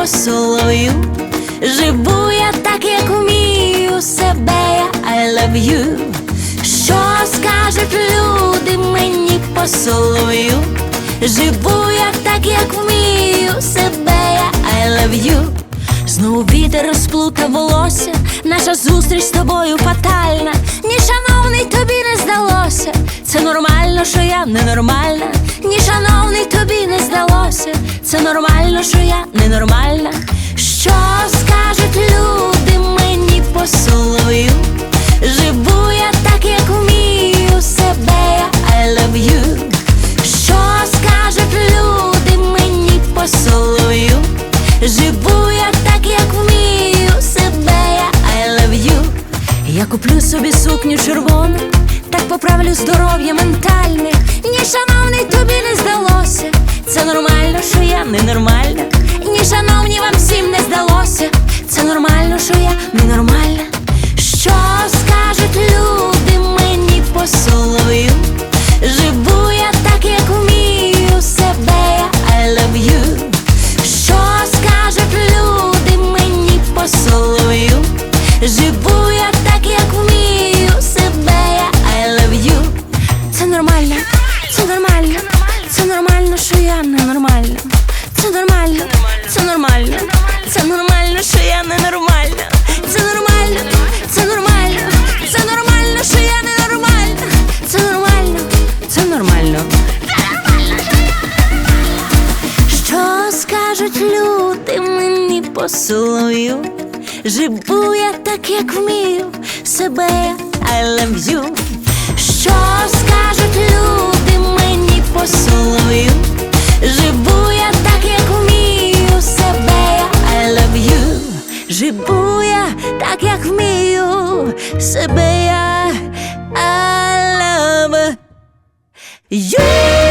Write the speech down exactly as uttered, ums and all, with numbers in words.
по солов'ю. Живу я так, як вмію, себе я I love you. Що скажуть люди мені по солов'ю? Живу я так, як вмію, себе я I love you. Знову вітер розплутав волосся, наша зустріч з тобою фатальна. Ні, шановний, тобі не здалося, це нормально, що я ненормальна. Ні, шановний, тобі не здалося, це нормально, що я ненормальна. Що скажуть люди мені по солов'ю? Живу я так, як вмію, себе я I love you. Що скажуть люди мені по солов'ю? Живу я так, як вмію, себе я I love you. Я куплю собі сукню червону, так поправлю здоров'я ментальне. Ні, шановний, тобі не здалося, це нормально, що я ненормальна. Ні, шановні, вам всім не здалося, це нормально, що я ненормальна. Що скажуть люди мені по солов'ю? Живу я так, як вмію, себе я I love you. Що скажуть люди мені по солов'ю? Живу я так, як вмію, себе я I love you. Це нормально, це нормально, це нормально, що я ненормальна. Це нормально, це нормально, це нормально, що я ненормальна. Це нормально, це нормально, це нормально, що я ненормальна. Це нормально, це нормально. Що скажуть люди мені по солов'ю? Живу я так, як вмію, себе я I love you. Що скажуть люди мені по солов'ю? Живу я так, як вмію, себе я I love you. Живу я так, як вмію, себе я I love you.